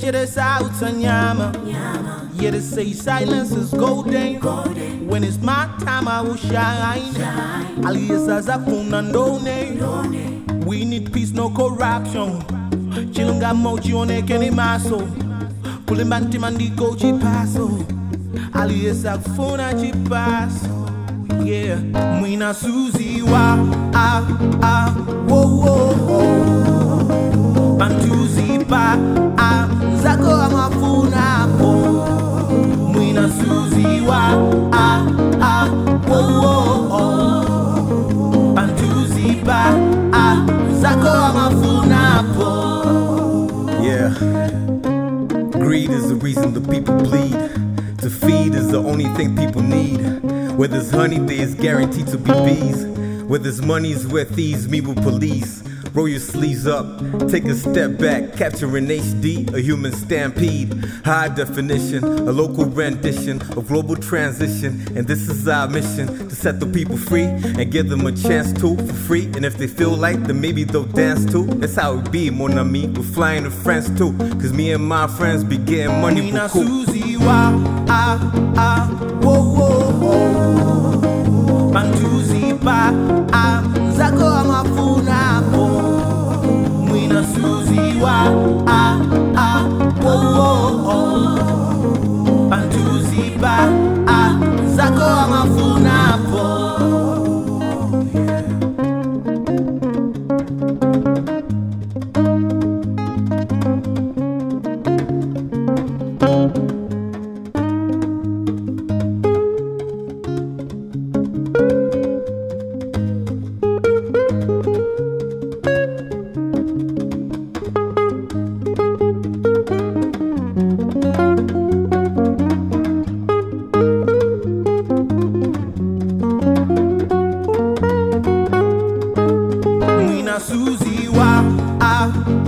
hear the sounds of Nyama. Yeah, they say silence is golden. When it's my time, I will shine. Alias as a we need peace, no corruption. Chilunga mochi on a kenny maso. Pulling banti mandi gochi paso. Alias a funa chipaso. Yeah, Mwina Suzy wa wo Bantuzi pa zako amafuna po. Mwina Suzy wa wo Bantuzi pa zako amafuna po. Yeah, greed is the reason the people bleed. To feed is the only thing people need. Where there's honey, there's guaranteed to be bees. Where there's money is where thieves meet with police. Roll your sleeves up, take a step back, capturing HD, a human stampede. High definition, a local rendition of global transition. And this is our mission, to set the people free and give them a chance to for free. And if they feel like, then maybe they'll dance too. That's how it be, mon ami, we're flying to France too. Cause me and my friends be getting money Mwina for cool. Suzy wa wo Bantuzi pa zako amafuna po. Mwina Suzy wa wo Bantuzi pa zako amafuna po. Mwina Suzy wa